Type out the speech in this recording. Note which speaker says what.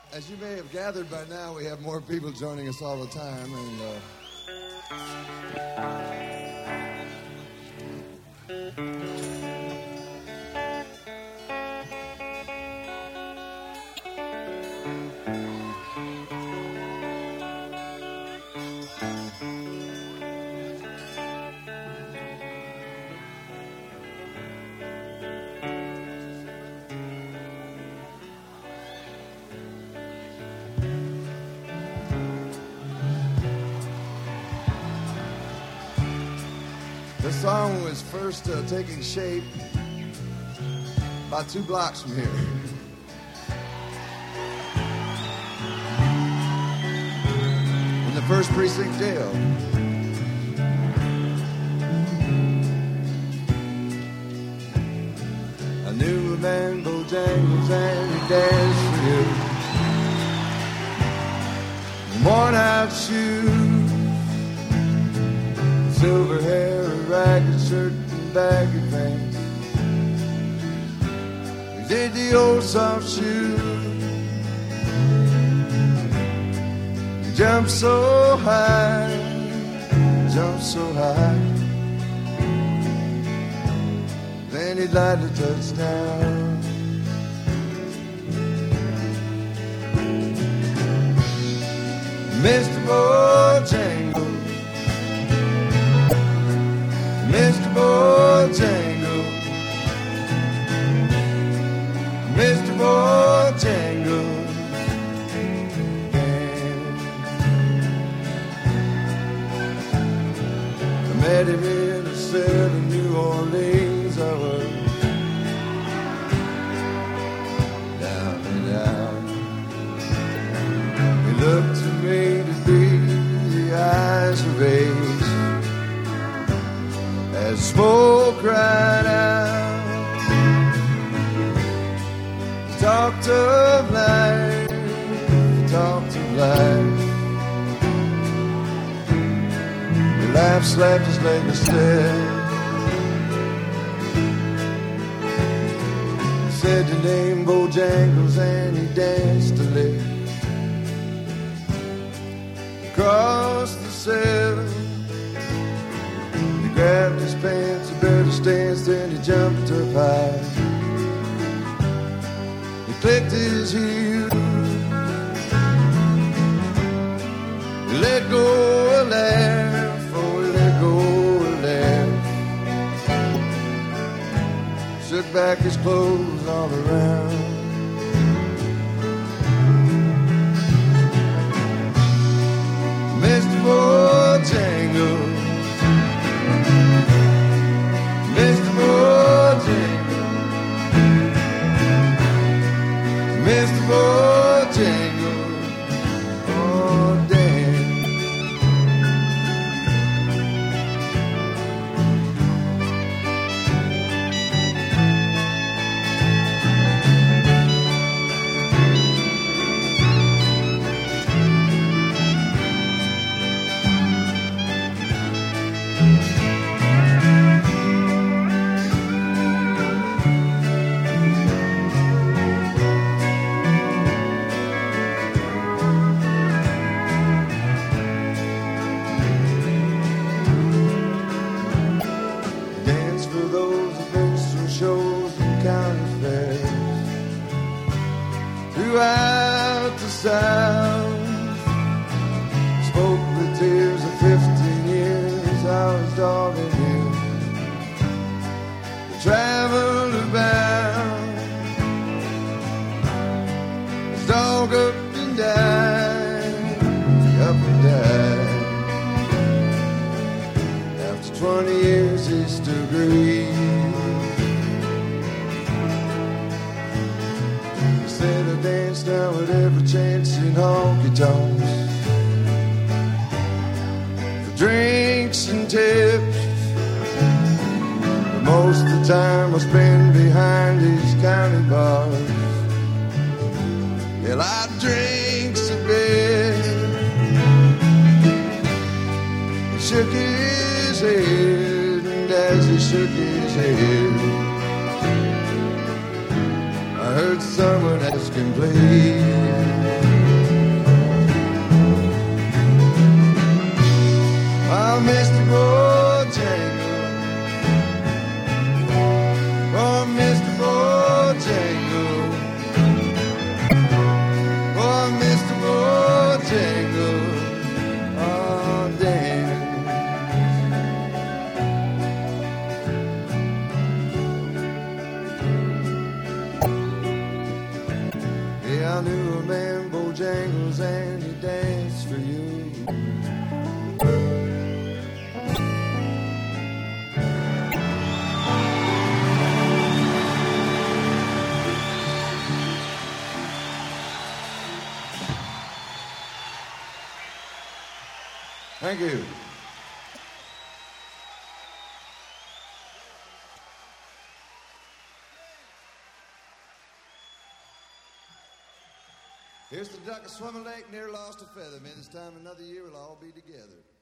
Speaker 1: As you may have gathered by now, we have more people joining us all the time, and the song was first taking shape about 2 blocks from here. In the 1st Precinct jail. I knew a man, Bojangles, and he danced for you. Worn out shoes, silver hair, a ragged shirt and baggy pants. We did the old soft shoe. You jumped so high, jumped so high. Then he'd light a touchdown. Mr. Bojangles, Mr. Bojangles, Mr. Bojangles, I met him in a cell in New Orleans. I was down and out. He looked to me to be the eyes of age. As smoke cried out, he talked of life, he talked of life. He laughed, slapped his leg instead. He said your name, Bojangles, and he danced a lick across the cell. Grabbed his pants, a better stance, then he jumped up high. He clicked his heels, he let go a laugh, oh, he let go a laugh. Shook back his clothes all around. Mr. Bojangles, Mr. Bojangles, Mr. Bojangles, oh damn. Throughout the South, spoke the tears of 15 years I was dogging you. We traveled about, was dog up and died, up and died. After 20 years he still grieves. Said I danced down with every chance in honky-tonks for drinks and tips, but most of the time I spend behind these county bars. Well, I drinks a bit. He shook his head, and as he shook his head, I heard someone ask him, please. I knew a man, Bojangles, and he danced for you. Thank you. Here's the duck of Swimming Lake, near lost a feather. Man, this time another year we'll all be together.